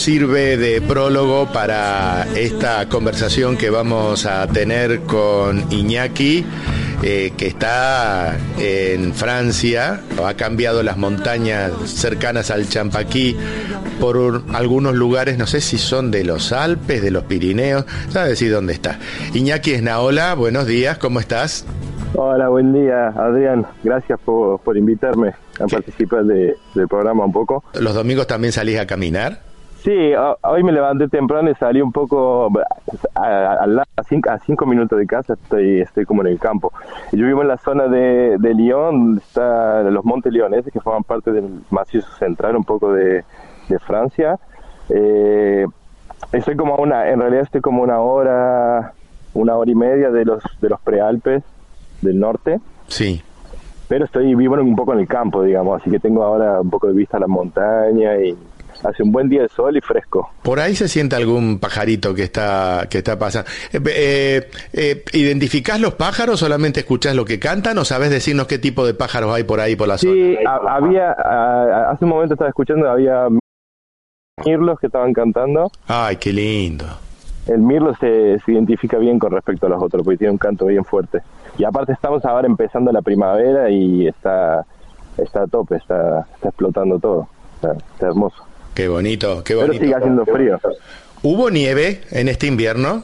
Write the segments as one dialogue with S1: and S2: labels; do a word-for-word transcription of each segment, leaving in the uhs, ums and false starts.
S1: sirve de prólogo para esta conversación que vamos a tener con Iñaki, eh, que está en Francia. Ha cambiado las montañas cercanas al Champaquí por un, algunos lugares, no sé si son de los Alpes, de los Pirineos, ¿sabes decir dónde está? Iñaki Esnaola, buenos días, ¿cómo estás?
S2: Hola, buen día, Adrián. Gracias por, por invitarme a ¿Qué? participar de, del programa un poco.
S1: ¿Los domingos también salís a caminar?
S2: Sí, hoy me levanté temprano y salí un poco a, a, a, cinco, a cinco minutos de casa, estoy estoy como en el campo. Yo vivo en la zona de, de Lyon, donde están los Montes Leoneses, que forman parte del macizo central un poco de, de Francia. Eh, estoy como a una, en realidad estoy como una hora, una hora y media de los de los prealpes del norte.
S1: Sí.
S2: Pero estoy vivo un poco en el campo, digamos, así que tengo ahora un poco de vista a la montaña y hace un buen día de sol y fresco.
S1: Por ahí se siente algún pajarito que está que está pasando. Eh, eh, eh, ¿Identificás los pájaros? ¿Solamente escuchás lo que cantan o sabés decirnos qué tipo de pájaros hay por ahí por la
S2: sí,
S1: zona?
S2: Sí, había, a, hace un momento estaba escuchando, había mirlos que estaban cantando.
S1: Ay, qué lindo.
S2: El mirlo se, se identifica bien con respecto a los otros, porque tiene un canto bien fuerte. Y aparte estamos ahora empezando la primavera y está está a tope, está, está explotando todo. Está, está hermoso.
S1: Qué bonito, qué bonito.
S2: Pero sigue haciendo frío.
S1: ¿Hubo nieve en este invierno?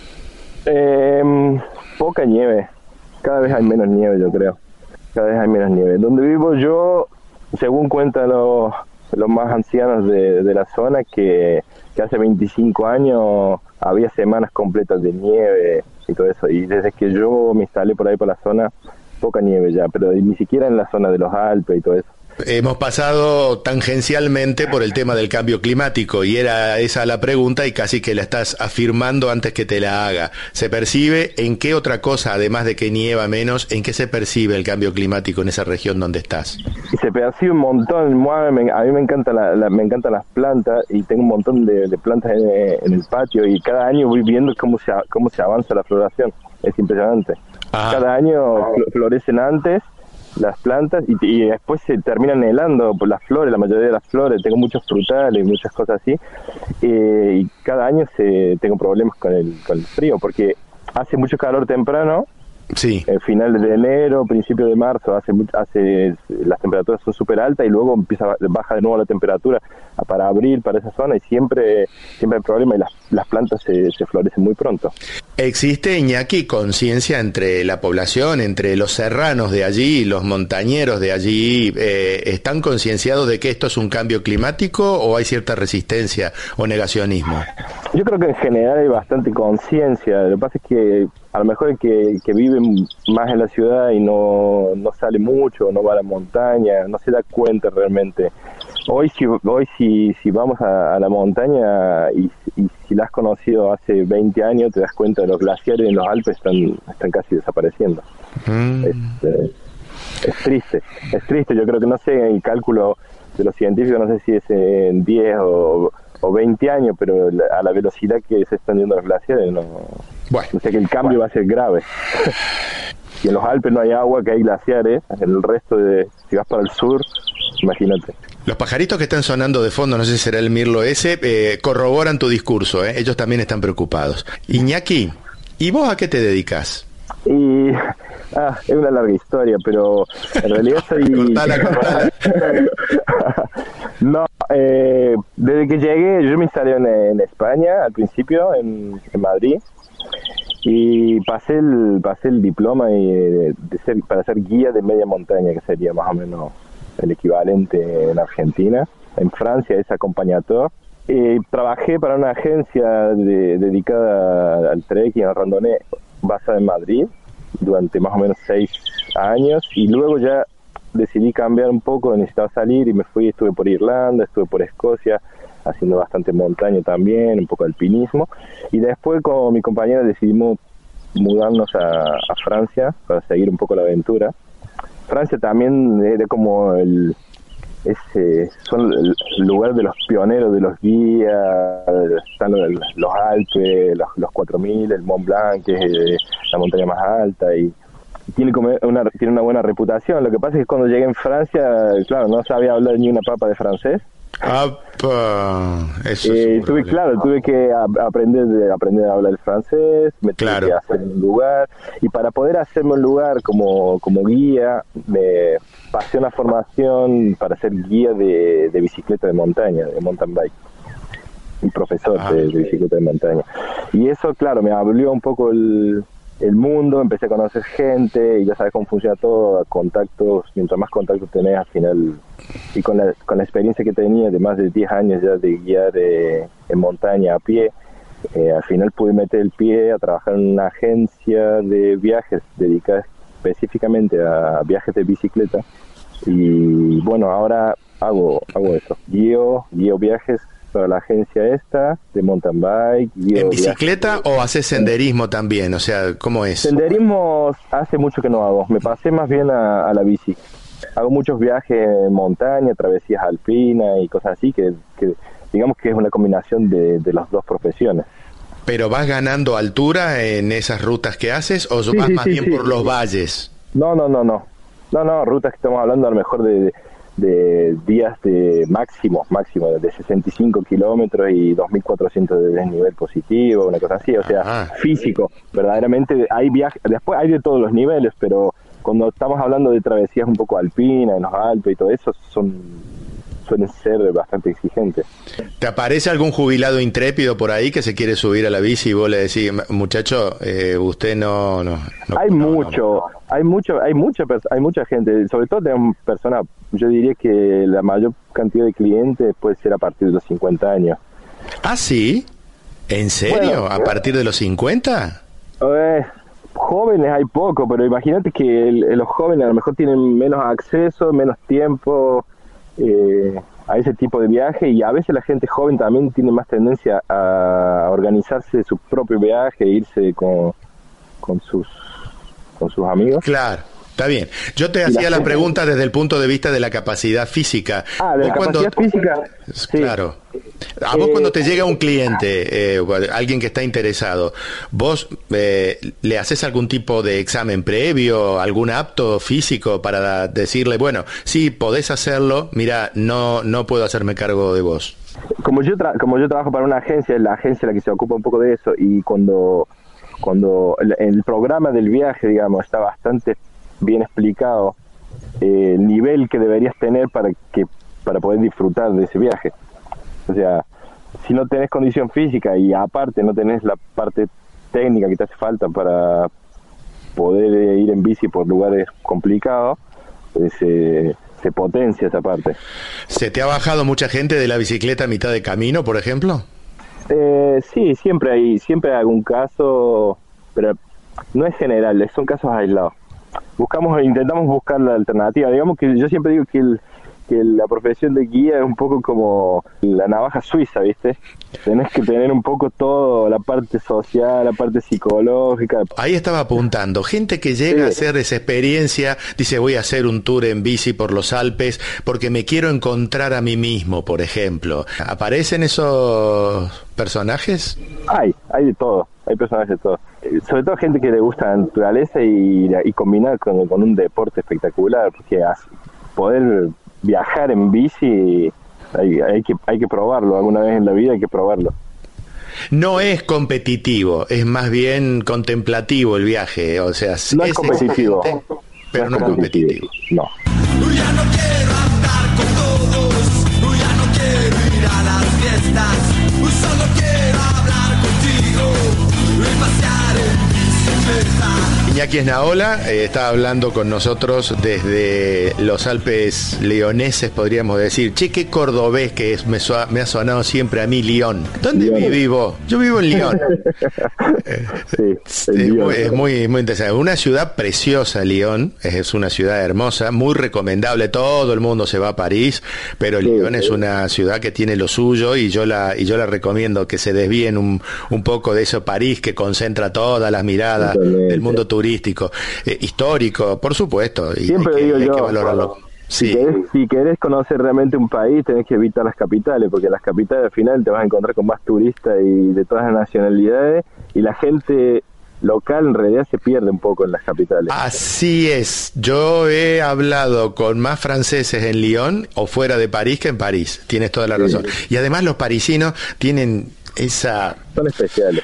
S2: Eh, poca nieve. Cada vez hay menos nieve, yo creo. Cada vez hay menos nieve. Donde vivo yo, según cuentan los, los más ancianos de, de la zona, que, que hace veinticinco años había semanas completas de nieve y todo eso. Y desde que yo me instalé por ahí por la zona, poca nieve ya, pero ni siquiera en la zona de los Alpes y todo eso.
S1: Hemos pasado tangencialmente por el tema del cambio climático y era esa la pregunta y casi que la estás afirmando antes que te la haga. ¿Se percibe en qué otra cosa, además de que nieva menos, en qué se percibe el cambio climático en esa región donde estás?
S2: Se percibe un montón. A mí me encanta la, la, me encantan las plantas y tengo un montón de, de plantas en, en el patio y cada año voy viendo cómo se, cómo se avanza la floración. Es impresionante. Ajá. Cada año florecen antes las plantas y, y después se terminan helando por las flores, la mayoría de las flores. Tengo muchos frutales y muchas cosas así, eh, y cada año se tengo problemas con el, con el frío porque hace mucho calor temprano.
S1: Sí.
S2: En finales de enero, principio de marzo, hace, hace las temperaturas son súper altas y luego empieza baja de nuevo la temperatura para abril, para esa zona, y siempre siempre hay problema y las, las plantas se, se florecen muy pronto.
S1: ¿Existe, Iñaki, conciencia entre la población, entre los serranos de allí, los montañeros de allí? Eh, ¿Están concienciados de que esto es un cambio climático o hay cierta resistencia o negacionismo?
S2: Yo creo que en general hay bastante conciencia. Lo que pasa es que a lo mejor el que, que vive más en la ciudad y no, no sale mucho, no va a la montaña, no se da cuenta realmente. Hoy si hoy si, si vamos a, a la montaña y, y si la has conocido hace veinte años, te das cuenta de los glaciares en los Alpes están, están casi desapareciendo. Mm. Es, eh, es triste, es triste. Yo creo que no sé el cálculo de los científicos, no sé si es en diez o, o veinte años, pero a la velocidad que se están yendo los glaciares, no, bueno, no sé, que el cambio bueno. va a ser grave. Si en los Alpes no hay agua, que hay glaciares, en el resto de, si vas para el sur, imagínate.
S1: Los pajaritos que están sonando de fondo, no sé si será el mirlo ese, eh, corroboran tu discurso, ¿eh? Ellos también están preocupados. Iñaki, ¿y vos a qué te dedicas?
S2: Y ah, es una larga historia, pero en realidad soy...
S1: cortala, cortala.
S2: No, eh, desde que llegué, yo me instalé en, en España al principio, en, en Madrid, y pasé el pasé el diploma de, de ser, para ser guía de media montaña, que sería más o menos el equivalente en Argentina. En Francia es acompañador. Eh, trabajé para una agencia de, dedicada al trekking, al randonnée, basada en Madrid, durante más o menos seis años, y luego ya decidí cambiar un poco, necesitaba salir y me fui, estuve por Irlanda, estuve por Escocia, haciendo bastante montaña también, un poco de alpinismo, y después con mi compañera decidimos mudarnos a, a Francia para seguir un poco la aventura. Francia también era como el ese son el lugar de los pioneros, de los guías, están los, los Alpes, los, los cuatro mil, el Mont Blanc, que es eh, la montaña más alta, y tiene como una tiene una buena reputación. Lo que pasa es que cuando llegué en Francia, claro, no sabía hablar ni una papa de francés.
S1: Apa, eso
S2: Eh,
S1: es
S2: tuve, claro, tuve que a- aprender de, aprender a hablar el francés, me
S1: Claro.
S2: tuve que hacer un lugar, y para poder hacerme un lugar como, como guía, me pasé una formación para ser guía de, de bicicleta de montaña, de mountain bike, y profesor
S1: Ah.
S2: de, de bicicleta de montaña. Y eso, claro, me abrió un poco el, el mundo, empecé a conocer gente, y ya sabes cómo funciona todo, contactos, mientras más contactos tenés al final, y con la, con la experiencia que tenía de más de diez años ya de guiar eh, en montaña a pie, eh, al final pude meter el pie a trabajar en una agencia de viajes dedicada específicamente a viajes de bicicleta, y bueno, ahora hago, hago eso, guío, guío viajes para la agencia esta de mountain bike. Guío
S1: ¿En bicicleta
S2: viajes.
S1: o haces senderismo también? O sea, ¿cómo es?
S2: Senderismo hace mucho que no hago, me pasé más bien a, a la bici. Hago muchos viajes en montaña, travesías alpinas y cosas así, que, que digamos que es una combinación de, de las dos profesiones.
S1: ¿Pero vas ganando altura en esas rutas que haces o
S2: Sí,
S1: vas
S2: sí,
S1: más
S2: sí,
S1: bien
S2: sí.
S1: por los valles?
S2: No, no, no, no. No, no, rutas que estamos hablando a lo mejor de, de días de máximo, máximo, de sesenta y cinco kilómetros y dos mil cuatrocientos de desnivel positivo, una cosa así, o sea,
S1: Ajá.
S2: físico. Verdaderamente hay viajes, después hay de todos los niveles, pero cuando estamos hablando de travesías un poco alpinas, en los Alpes y todo eso, son suelen ser bastante exigentes.
S1: ¿Te aparece algún jubilado intrépido por ahí que se quiere subir a la bici y vos le decís, muchacho, eh, usted no... no, no
S2: hay
S1: no,
S2: mucho,
S1: no, no.
S2: hay mucho, hay mucha, pers- hay mucha gente, sobre todo tenemos personas, yo diría que la mayor cantidad de clientes puede ser a partir de los cincuenta años.
S1: ¿Ah, sí? ¿En serio?
S2: Bueno,
S1: ¿A partir de los cincuenta?
S2: Eh, jóvenes hay poco, pero imagínate que el- los jóvenes a lo mejor tienen menos acceso, menos tiempo eh, a ese tipo de viaje, y a veces la gente joven también tiene más tendencia a organizarse su propio viaje e irse con, con sus con sus amigos.
S1: Claro, está bien. Yo te
S2: Y
S1: hacía
S2: la
S1: la
S2: gente-
S1: pregunta desde el punto de vista de la capacidad física.
S2: Ah, de la
S1: Vos cuando-
S2: capacidad física. Sí.
S1: Claro. A vos
S2: Eh,
S1: cuando te llega un cliente, eh, o alguien que está interesado, ¿vos eh, le haces algún tipo de examen previo, algún apto físico para decirle, bueno, sí, podés hacerlo, mira, no, no puedo hacerme cargo de vos?
S2: Como yo tra- como yo trabajo para una agencia, es la agencia la que se ocupa un poco de eso, y cuando cuando el, el programa del viaje, digamos, está bastante bien explicado, eh, el nivel que deberías tener para que para poder disfrutar de ese viaje. O sea, si no tenés condición física y aparte no tenés la parte técnica que te hace falta para poder eh, ir en bici por lugares complicados, pues eh, se potencia esa parte.
S1: ¿Se te ha bajado mucha gente de la bicicleta a mitad de camino, por ejemplo?
S2: Eh, sí, siempre hay, siempre hay algún caso, pero no es general, son casos aislados. Buscamos, intentamos buscar la alternativa. Digamos que yo siempre digo que, el, que la profesión de guía es un poco como la navaja suiza, ¿viste? Tenés que tener un poco todo, la parte social, la parte psicológica.
S1: Ahí estaba apuntando, gente que llega
S2: Sí.
S1: a hacer esa experiencia, dice voy a hacer un tour en bici por los Alpes porque me quiero encontrar a mí mismo, por ejemplo. ¿Aparecen esos personajes?
S2: Hay, hay de todo, hay personajes de todo. Eh, Sobre todo gente que le gusta la naturaleza y, y combinar con, con un deporte espectacular, porque as- poder viajar en bici hay, hay que hay que probarlo, alguna vez en la vida hay que probarlo.
S1: No es competitivo, es más bien contemplativo el viaje, o sea,
S2: No es competitivo,
S1: exigente, pero no es competitivo.
S2: No.
S3: Ya no quiero andar con todos, ya no quiero ir a las fiestas, solo quiero hablar contigo y pasear en bicicleta.
S1: Iñaki Esnaola eh, está hablando con nosotros desde los Alpes leoneses, podríamos decir. Che, qué cordobés que es, me, sua- me ha sonado siempre a mí León. ¿Dónde
S2: León.
S1: vivís vos? Yo vivo en León.
S2: Sí,
S1: Es
S2: el
S1: muy,
S2: Dios.
S1: es muy, muy interesante. Una ciudad preciosa, Lyon. Es una ciudad hermosa, muy recomendable. Todo el mundo se va a París, pero
S2: Sí,
S1: Lyon
S2: sí.
S1: es una ciudad que tiene lo suyo y yo la y yo la recomiendo que se desvíen un, un poco de eso París que concentra todas las miradas
S2: Totalmente.
S1: del mundo turístico, eh, histórico, por supuesto. Y
S2: Siempre
S1: hay que,
S2: digo
S1: hay
S2: yo,
S1: que valorarlo.
S2: Si,
S1: Sí.
S2: querés, si querés conocer realmente un país, tenés que evitar las capitales, porque en las capitales al final te vas a encontrar con más turistas y de todas las nacionalidades, y la gente local en realidad se pierde un poco en las capitales.
S1: Así es, yo he hablado con más franceses en Lyon o fuera de París que en París, tienes toda la razón. Sí. Y además los parisinos tienen esa...
S2: Son especiales.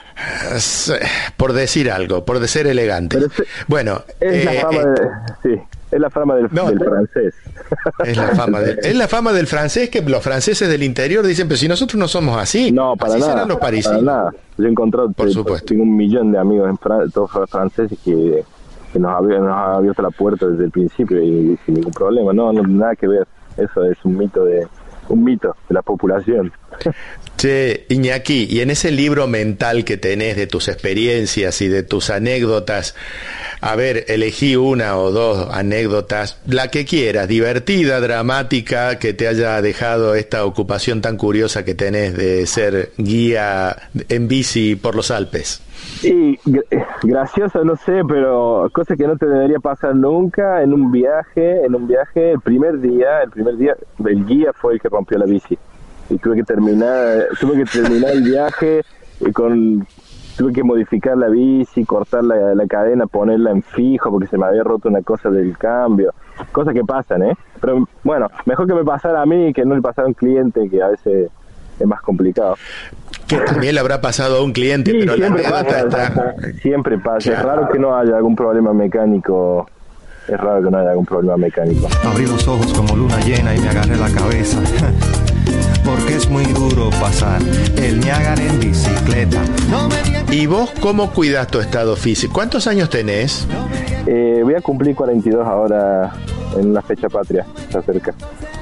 S1: Por decir algo, por ser elegante. Es, bueno,
S2: es eh, la fama eh, de, sí, es la fama del, no, del francés.
S1: Es la fama del, es la fama del francés, que los franceses del interior dicen, pero si nosotros no somos así.
S2: No, para
S1: así
S2: nada.
S1: Serán los parisinos.
S2: Para nada. Yo he encontrado,
S1: por supuesto,
S2: tengo un millón de amigos en Fran- todos franceses que, que nos, abrió, nos ha abierto la puerta desde el principio y, y sin ningún problema. No, no, nada que ver. Eso es un mito de un mito de la población.
S1: Che, Iñaki, y en ese libro mental que tenés de tus experiencias y de tus anécdotas, a ver, elegí una o dos anécdotas, la que quieras, divertida, dramática, que te haya dejado esta ocupación tan curiosa que tenés de ser guía en bici por los Alpes.
S2: Y gracioso, no sé, pero cosa que no te debería pasar nunca en un viaje, en un viaje, el primer día, el primer día, el guía fue el que rompió la bici. Y tuve que terminar, tuve que terminar el viaje y con, tuve que modificar la bici, cortar la, la cadena, ponerla en fijo porque se me había roto una cosa del cambio, cosas que pasan, ¿eh? Pero bueno, mejor que me pasara a mí que no le pasara a un cliente, que a veces es más complicado.
S1: Que también le habrá pasado a un cliente, sí, pero
S2: siempre
S1: la
S2: pasa,
S1: está...
S2: siempre pasa,
S1: claro.
S2: Es raro que no haya algún problema mecánico. Es raro que no haya algún problema mecánico.
S4: Abrí los ojos como luna llena y me agarré la cabeza. Porque es muy duro pasar el Niágara en bicicleta.
S1: ¿Y vos cómo cuidas tu estado físico? ¿Cuántos años tenés?
S2: Eh, voy a cumplir cuarenta y dos ahora en una fecha patria, está cerca.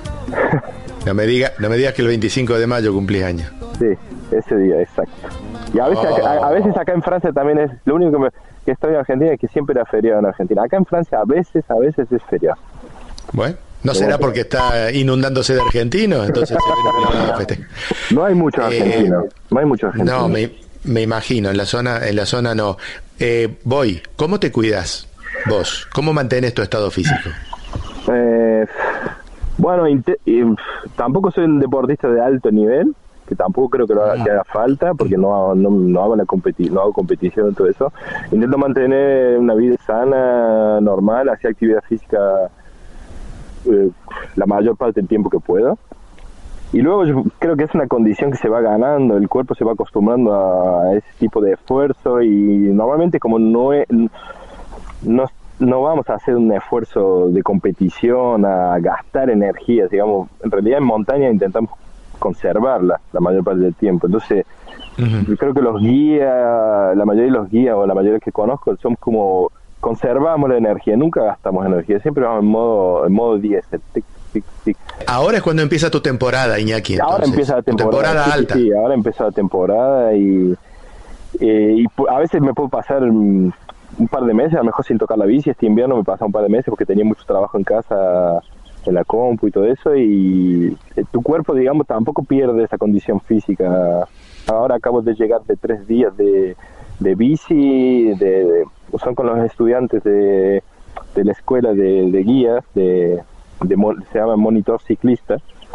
S1: No me digas no me digas que el veinticinco de mayo cumplís años.
S2: Sí, ese día, exacto. Y a veces, oh. acá, a, a veces acá en Francia también es, lo único que, me, que extraño en Argentina es que siempre era feriado en Argentina. Acá en Francia a veces, a veces es feriado.
S1: Bueno, ¿no será porque está inundándose de argentinos? Entonces se ven
S2: No hay muchos argentinos, eh, no hay muchos argentinos.
S1: No, me, me imagino, en la zona, en la zona no. Eh, voy, ¿cómo te cuidas vos? ¿Cómo mantienes tu estado físico?
S2: Eh, bueno, inte- eh, tampoco soy un deportista de alto nivel, que tampoco creo que, lo haga, que haga falta, porque no, no, no hago la competi- no hago competición y todo eso. Intento mantener una vida sana, normal, hacer actividad física eh, la mayor parte del tiempo que pueda. Y luego yo creo que es una condición que se va ganando, el cuerpo se va acostumbrando a ese tipo de esfuerzo y normalmente como no es, no, no vamos a hacer un esfuerzo de competición, a gastar energías, digamos, en realidad en montaña intentamos conservarla la mayor parte del tiempo. Entonces, uh-huh. yo creo que los guías, la mayoría de los guías o la mayoría que conozco, son como conservamos la energía, nunca gastamos energía, siempre vamos en modo en modo diez, tic, tic, tic.
S1: Ahora es cuando empieza tu temporada, Iñaki. Entonces.
S2: Ahora empieza la temporada,
S1: temporada
S2: sí,
S1: alta.
S2: Sí, ahora empieza la temporada y, eh, y a veces me puedo pasar un par de meses, a lo mejor sin tocar la bici. Este invierno me pasa un par de meses porque tenía mucho trabajo en casa, en la compu y todo eso, y tu cuerpo, digamos, tampoco pierde esa condición física. Ahora acabo de llegar de tres días de, de bici, de, de, son con los estudiantes de, de la escuela de, de guías, de, de, se llama monitor ciclista.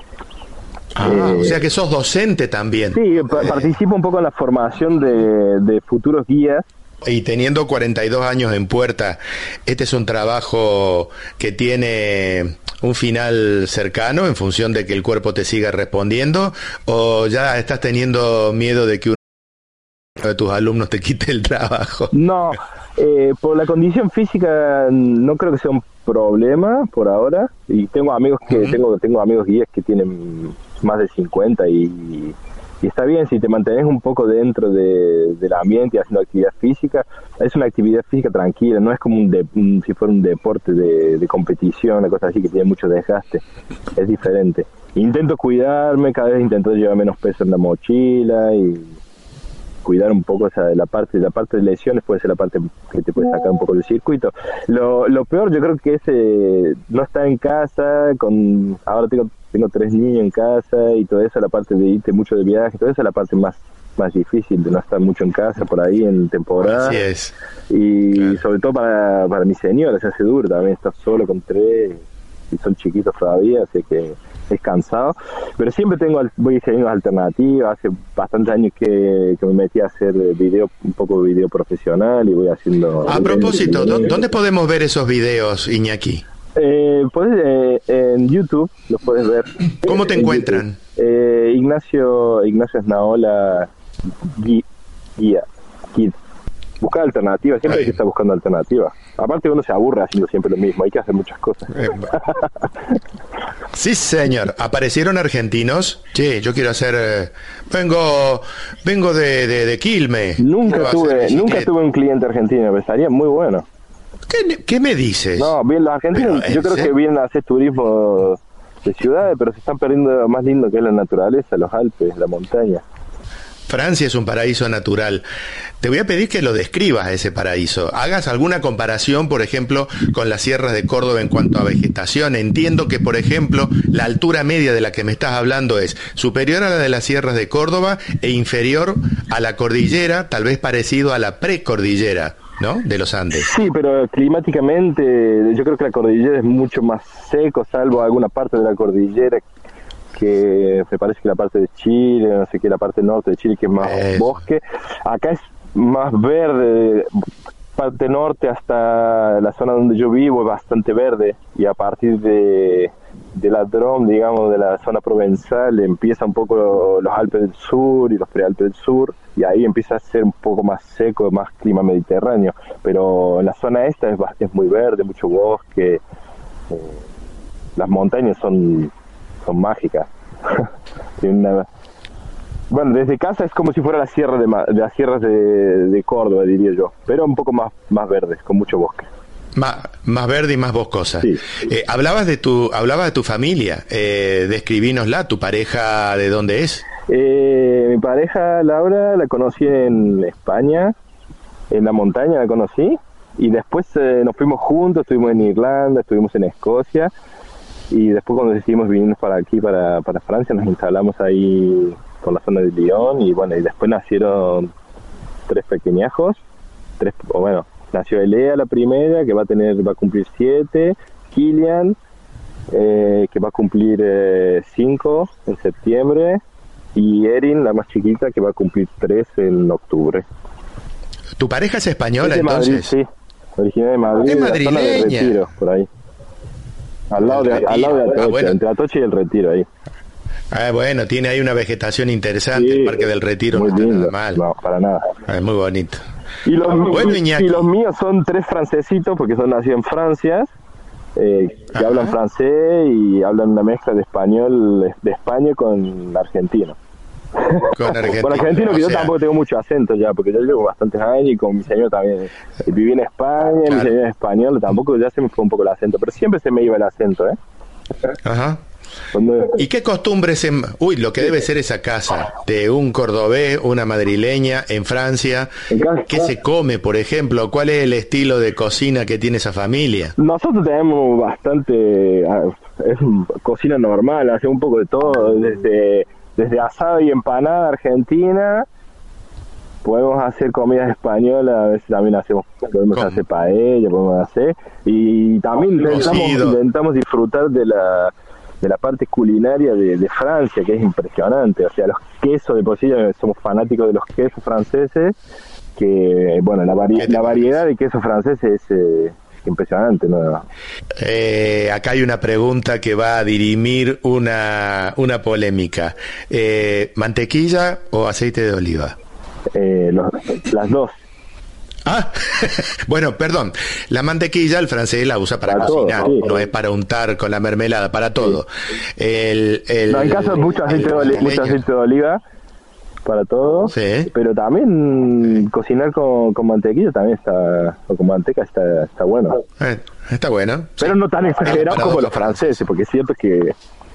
S1: Ah, eh, o sea que sos docente también.
S2: Sí, pa- participo un poco en la formación de, de futuros guías.
S1: Y teniendo cuarenta y dos años en puerta, ¿este es un trabajo que tiene un final cercano en función de que el cuerpo te siga respondiendo? ¿O ya estás teniendo miedo de que uno de tus alumnos te quite el trabajo?
S2: No, eh, por la condición física no creo que sea un problema por ahora. Y tengo amigos que uh-huh. tengo tengo amigos guías que tienen más de cincuenta y... Y está bien si te mantienes un poco dentro de, del ambiente y haciendo actividad física. Es una actividad física tranquila, no es como un, de, un si fuera un deporte de, de competición, una cosa así que tiene mucho desgaste. Es diferente. Intento cuidarme, cada vez intento llevar menos peso en la mochila y cuidar un poco esa la parte la parte de lesiones, puede ser la parte que te puede sacar un poco del circuito. Lo, lo peor yo creo que es eh, no estar en casa, con ahora tengo tengo tres niños en casa y todo eso, la parte de irte mucho de viaje, todo eso es la parte más más difícil, de no estar mucho en casa por ahí en temporada.
S1: Así es.
S2: Y claro. Sobre todo para, para mi señora se hace duro también estar solo con tres y son chiquitos todavía, así que es cansado, pero siempre tengo voy haciendo alternativas. Hace bastantes años que, que me metí a hacer video, un poco de video profesional, y voy haciendo...
S1: A propósito, ¿dó- ¿dónde podemos ver esos videos, Iñaki?
S2: Eh, puedes, eh, en YouTube los puedes ver.
S1: ¿Cómo te
S2: En
S1: encuentran?
S2: Eh, Ignacio Ignacio Esnaola Gui- Guía Kid. Buscar alternativas, siempre hay que estar buscando alternativas. Aparte uno se aburre haciendo siempre lo mismo, hay que hacer muchas cosas.
S1: Eh, Sí, señor. ¿Aparecieron argentinos? Sí, yo quiero hacer... eh, vengo vengo de, de, de Quilmes.
S2: Nunca
S1: Quiero hacer
S2: tuve
S1: bicicleta.
S2: nunca tuve un cliente argentino, pero estaría muy bueno.
S1: ¿Qué, qué me dices?
S2: No, bien, los argentinos
S1: Pero, ¿en
S2: yo creo
S1: serio?
S2: que vienen a hacer turismo de ciudades, pero se están perdiendo lo más lindo que es la naturaleza, los Alpes, la montaña.
S1: Francia es un paraíso natural. Te voy a pedir que lo describas a ese paraíso. Hagas alguna comparación, por ejemplo, con las sierras de Córdoba en cuanto a vegetación. Entiendo que, por ejemplo, la altura media de la que me estás hablando es superior a la de las sierras de Córdoba e inferior a la cordillera, tal vez parecido a la precordillera, ¿no?, de los Andes.
S2: Sí, pero climáticamente yo creo que la cordillera es mucho más seco, salvo alguna parte de la cordillera que me parece que la parte de Chile, no sé qué, la parte norte de Chile, que es más
S1: Eso.
S2: bosque. Acá es más verde, parte norte hasta la zona donde yo vivo es bastante verde, y a partir de, de la Drôme, digamos, de la zona provenzal, empieza un poco los Alpes del Sur y los Prealpes del Sur, y ahí empieza a ser un poco más seco, más clima mediterráneo, pero en la zona esta es, bast- es muy verde, mucho bosque, eh, las montañas son son mágicas. Tienen una- Bueno, desde casa es como si fuera la sierra de, Ma- de las sierras de, de Córdoba, diría yo, pero un poco más más verdes, con mucho bosque.
S1: Más, más verde y más boscosa.
S2: Sí.
S1: Eh, hablabas de tu hablabas de tu familia. Eh, describínosla. ¿Tu pareja de dónde es?
S2: Eh, mi pareja Laura la conocí en España, en la montaña la conocí, y después eh, nos fuimos juntos, estuvimos en Irlanda, estuvimos en Escocia, y después cuando decidimos venir para aquí, para, para Francia, nos instalamos ahí por la zona de Lyon, y bueno, y después nacieron tres pequeñajos, tres, o bueno, nació Elea la primera, que va a tener, va a cumplir siete, Kilian, eh, que va a cumplir eh, cinco en septiembre, y Erin, la más chiquita, que va a cumplir tres en octubre.
S1: ¿Tu pareja es española,
S2: Es de Madrid,
S1: entonces?
S2: sí, originaria de Madrid,
S1: Es
S2: de la zona de
S1: madrileña.
S2: Retiro, por ahí. Al lado,
S1: El
S2: de, al
S1: Retiro.
S2: lado de
S1: Ah,
S2: Atocha,
S1: bueno.
S2: entre Atocha y el Retiro ahí.
S1: Ah, bueno, tiene ahí una vegetación interesante.
S2: Sí,
S1: el Parque del Retiro
S2: muy
S1: no está
S2: lindo.
S1: nada mal.
S2: No, para nada.
S1: Ah, es muy bonito.
S2: Y los,
S1: Bueno,
S2: y-
S1: Iñaki.
S2: y los míos son tres francesitos, porque son nacidos en Francia, eh, que
S1: Ajá.
S2: hablan francés y hablan una mezcla de español, de España con argentino.
S1: Con argentino.
S2: Con argentino, que
S1: o
S2: yo
S1: sea,
S2: tampoco tengo mucho acento ya, porque yo llevo bastantes años, y con mi señor también. eh, Viví en España,
S1: Claro.
S2: mi señor es español, tampoco ya se me fue un poco el acento, pero siempre se me iba el acento, ¿eh?
S1: Ajá.
S2: Cuando-
S1: ¿Y qué costumbres en... Uy, lo que debe ser esa casa de un cordobés, una madrileña en Francia?
S2: En casa-
S1: ¿Qué se come, por ejemplo? ¿Cuál es el estilo de cocina que tiene esa familia?
S2: Nosotros tenemos bastante, ah, es un- cocina normal, hacemos un poco de todo, desde, desde asado y empanada argentina, podemos hacer comidas españolas, a veces también hacemos, podemos
S1: ¿Cómo?
S2: hacer paella, podemos hacer, y también intentamos,
S1: Cocido.
S2: intentamos disfrutar de la de la parte culinaria de, de Francia, que es impresionante, o sea, los quesos, de por sí ya somos fanáticos de los quesos franceses, que, bueno, la, vari-
S1: ¿Qué te
S2: la variedad de quesos franceses es eh, impresionante, ¿no?
S1: Eh, acá hay una pregunta que va a dirimir una, una polémica. Eh, ¿Mantequilla o aceite de oliva?
S2: Eh, los- las dos.
S1: Ah, bueno, perdón. La mantequilla el francés la usa para,
S2: Para todo,
S1: cocinar,
S2: sí.
S1: no es para untar con la mermelada, para todo. El, el,
S2: No, en casa hay mucho aceite,
S1: el
S2: de, oli- mucho
S1: madrileño.
S2: aceite de oliva para todo,
S1: Sí.
S2: pero también cocinar con, con mantequilla también está, o con manteca está, está bueno.
S1: Eh, está bueno.
S2: Pero
S1: sí.
S2: no tan exagerado
S1: Para
S2: como
S1: dos
S2: los franceses, porque siento que...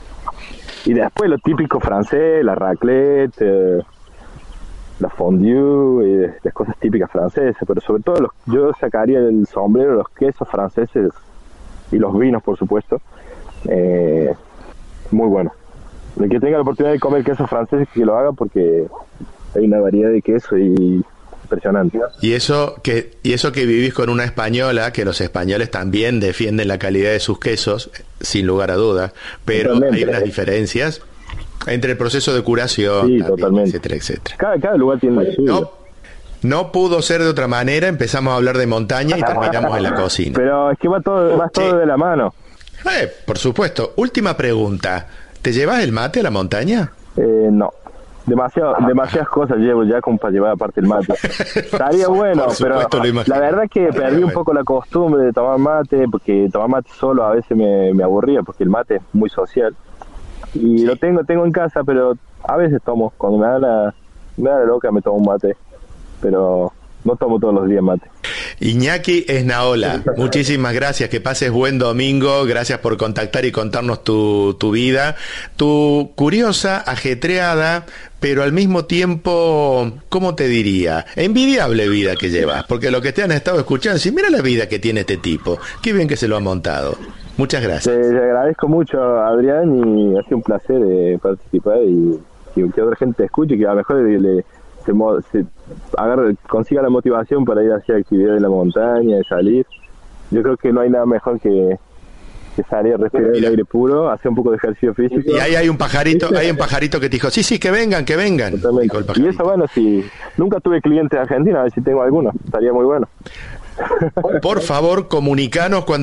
S2: Y después lo típico francés, la raclette, eh, la fondue, y las cosas típicas francesas, pero sobre todo los, yo sacaría del sombrero los quesos franceses y los vinos, por supuesto. Eh, muy bueno. El que tenga la oportunidad de comer quesos franceses, que lo haga, porque hay una variedad de queso y impresionante.
S1: Y eso que y eso que vivís con una española, que los españoles también defienden la calidad de sus quesos, sin lugar a dudas, pero
S2: Totalmente.
S1: hay unas diferencias entre el proceso de curación,
S2: Sí,
S1: también,
S2: totalmente.
S1: etcétera, etcétera.
S2: Cada, cada lugar tiene lo suyo.
S1: No, no pudo ser de otra manera, empezamos a hablar de montaña y terminamos en la cocina.
S2: Pero es que va todo, va todo
S1: Sí.
S2: de la mano.
S1: Eh, por supuesto. Última pregunta. ¿Te llevas el mate a la montaña?
S2: Eh, no. Demasiado, demasiadas cosas llevo ya como para llevar aparte el mate. Estaría bueno,
S1: Por
S2: pero
S1: supuesto, lo imagino.
S2: la verdad que
S1: Estaría
S2: perdí un
S1: bueno.
S2: poco la costumbre de tomar mate, porque tomar mate solo a veces me, me aburría, porque el mate es muy social. Y
S1: Sí.
S2: lo tengo tengo en casa, pero a veces tomo. Cuando me da la, me da la loca me tomo un mate, pero no tomo todos los días mate.
S1: Iñaki Esnaola, muchísimas gracias, que pases buen domingo, gracias por contactar y contarnos tu, tu vida, tu curiosa, ajetreada, pero al mismo tiempo, ¿cómo te diría? Envidiable vida que llevas, porque lo que te han estado escuchando, si mira la vida que tiene este tipo, qué bien que se lo ha montado. Muchas gracias.
S2: Te, te agradezco mucho, Adrián, y ha sido un placer eh, participar y, y que otra gente te escuche, que a lo mejor le, le- se, mo- se agarre, consiga la motivación para ir a hacer actividades en la montaña, de salir. Yo creo que no hay nada mejor que, que salir a respirar el
S1: Mira.
S2: aire puro, hacer un poco de ejercicio físico.
S1: Y ahí hay un pajarito, hay un pajarito que te dijo, sí, sí, que vengan, que vengan.
S2: Totalmente.
S1: Dijo el
S2: Y
S1: pajarito.
S2: eso, bueno, si nunca tuve clientes de Argentina, a ver si tengo alguno, estaría muy bueno.
S1: Por favor, comunicanos cuando